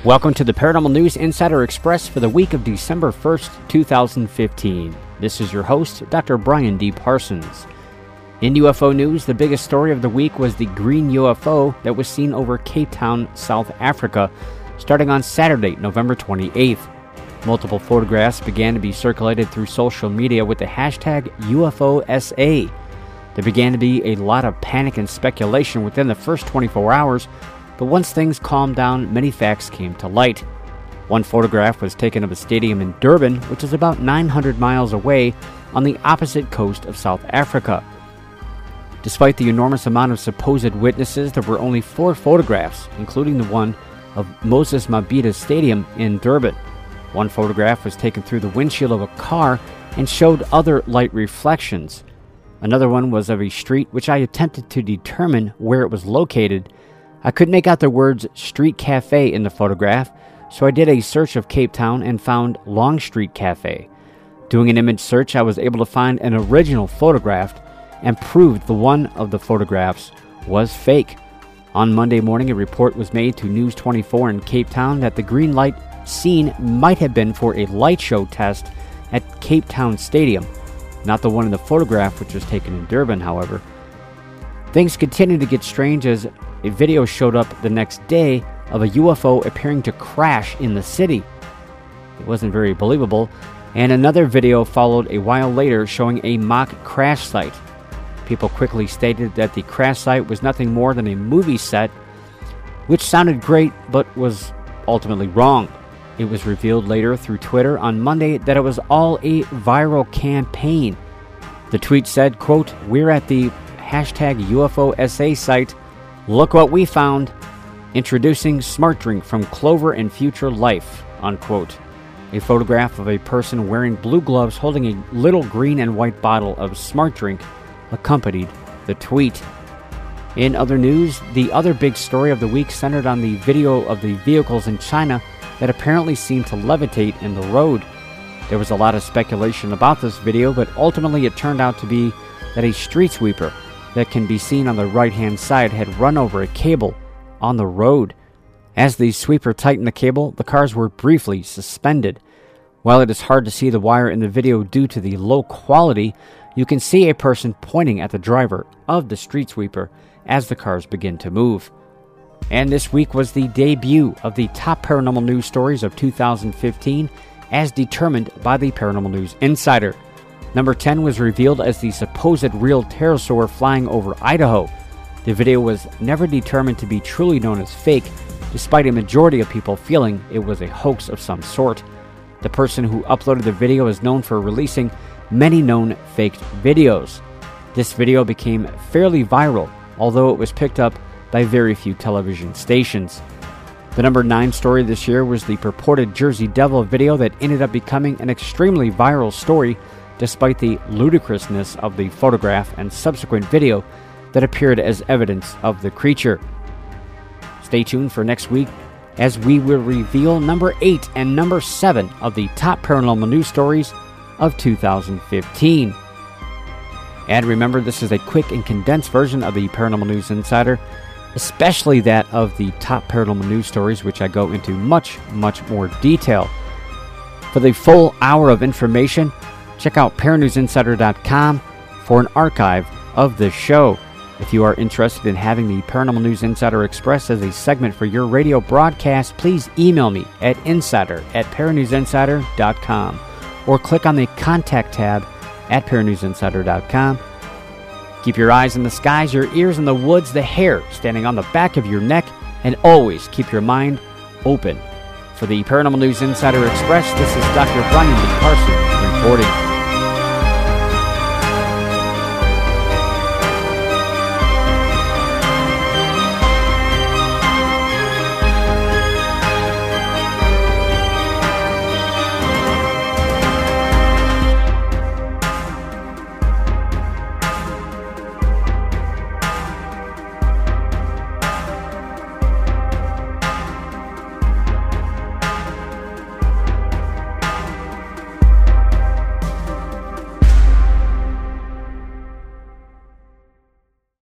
Welcome to the Paranormal News Insider Express for the week of December 1st, 2015. This is your host, Dr. Brian D. Parsons. In UFO news, the biggest story of the week was the green UFO that was seen over Cape Town, South Africa, starting on Saturday, November 28th. Multiple photographs began to be circulated through social media with the hashtag UFOSA. There began to be a lot of panic and speculation within the first 24 hours, but once things calmed down, many facts came to light. One photograph was taken of a stadium in Durban, which is about 900 miles away on the opposite coast of South Africa. Despite the enormous amount of supposed witnesses, there were only 4 photographs, including the one of Moses Mabhida Stadium in Durban. One photograph was taken through the windshield of a car and showed other light reflections. Another one was of a street which I attempted to determine where it was located. I could make out the words Street Cafe in the photograph, so I did a search of Cape Town and found Long Street Cafe. Doing an image search, I was able to find an original photograph and proved the one of the photographs was fake. On Monday morning, a report was made to News 24 in Cape Town that the green light seen might have been for a light show test at Cape Town Stadium, not the one in the photograph which was taken in Durban, however. Things continued to get strange as a video showed up the next day of a UFO appearing to crash in the city. It wasn't very believable, and another video followed a while later showing a mock crash site. People quickly stated that the crash site was nothing more than a movie set, which sounded great but was ultimately wrong. It was revealed later through Twitter on Monday that it was all a viral campaign. The tweet said, quote, "We're at the hashtag UFOSA site. Look what we found. Introducing Smart Drink from Clover and Future Life," unquote. A photograph of a person wearing blue gloves holding a little green and white bottle of Smart Drink accompanied the tweet. In other news, the other big story of the week centered on the video of the vehicles in China that apparently seemed to levitate in the road. There was a lot of speculation about this video, but ultimately it turned out to be that a street sweeper that can be seen on the right-hand side had run over a cable on the road. As the sweeper tightened the cable, the cars were briefly suspended. While it is hard to see the wire in the video due to the low quality, you can see a person pointing at the driver of the street sweeper as the cars begin to move. And this week was the debut of the top paranormal news stories of 2015 as determined by the Paranormal News Insider. Number 10 was revealed as the supposed real pterosaur flying over Idaho. The video was never determined to be truly known as fake, despite a majority of people feeling it was a hoax of some sort. The person who uploaded the video is known for releasing many known faked videos. This video became fairly viral, although it was picked up by very few television stations. The number 9 story this year was the purported Jersey Devil video that ended up becoming an extremely viral story despite the ludicrousness of the photograph and subsequent video that appeared as evidence of the creature. Stay tuned for next week as we will reveal number 8 and number 7 of the top paranormal news stories of 2015. And remember, this is a quick and condensed version of the Paranormal News Insider, especially that of the top paranormal news stories, which I go into much, much more detail. For the full hour of information, check out paranewsinsider.com for an archive of this show. If you are interested in having the Paranormal News Insider Express as a segment for your radio broadcast, please email me at insider@paranewsinsider.com or click on the Contact tab at paranewsinsider.com. Keep your eyes in the skies, your ears in the woods, the hair standing on the back of your neck, and always keep your mind open. For the Paranormal News Insider Express, this is Dr. Brian D. Parsons reporting.